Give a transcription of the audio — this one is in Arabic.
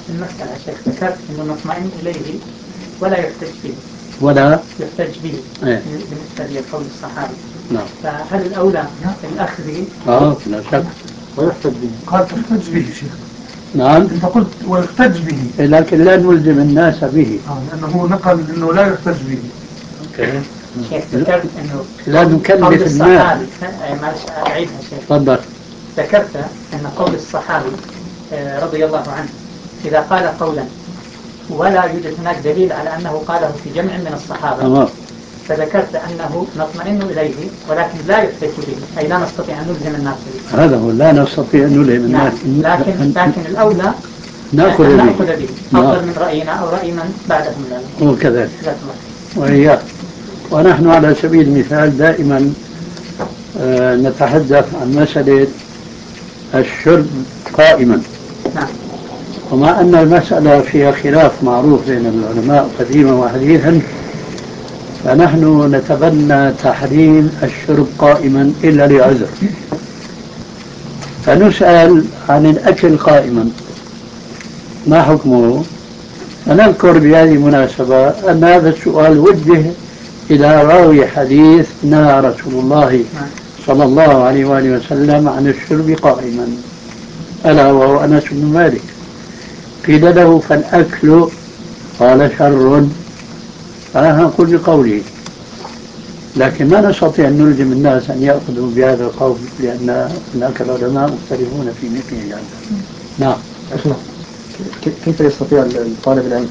المسألة شيخ ذكرت أنه نطمئن إليه ولا يحتج به. ولا يحتج به إيه؟ بالنسبة لقول الصحابي. نعم. فهل الأولى الأخذ به؟ لا شك. ويحتج به. قال تحتج به شيخ. نعم. أنت قلت ويحتج به. لكن لا نلزم الناس به. لأنه نقل أنه لا يحتج به. أوكي. شيخ ذكرت أنه لا نكلف الناس. معلش أعيدها شيخ. تفضل. ذكرت أن قول الصحابي رضي الله عنه إذا قال قولا ولا يوجد هناك دليل على أنه قاله في جمع من الصحابة، فذكرت أنه نطمئن إليه ولكن لا يحتج به، أي لا نستطيع أن نلزم الناس به. هذا هو، لا نستطيع أن نلزم الناس. لكن الأولى نأخذ به أفضل من رأينا أو رأي من بعدهم ذلك. هو كذلك. وإياك. ونحن على سبيل المثال دائما نتحدث عن مسألة الشرب قائما. نعم. ومع أن المسألة فيها خلاف معروف بين العلماء قديما وحديثا، فنحن نتبنى تحريم الشرب قائما إلا لعذر. فنسأل عن الأكل قائما ما حكمه؟ فنذكر بهذه المناسبة أن هذا السؤال وجه إلى راوي حديث نهى رسول الله صلى الله عليه وآله وسلم عن الشرب قائما، ألا وهو أنس بن مالك. قيل له فالأكل؟ قال شر. فنقول بقوله، لكن ما نستطيع أن نلزم الناس أن يأخذوا بهذا القول، لأن هناك العلماء مختلفون في مثل هذا. نعم. كيف يستطيع طالب العلم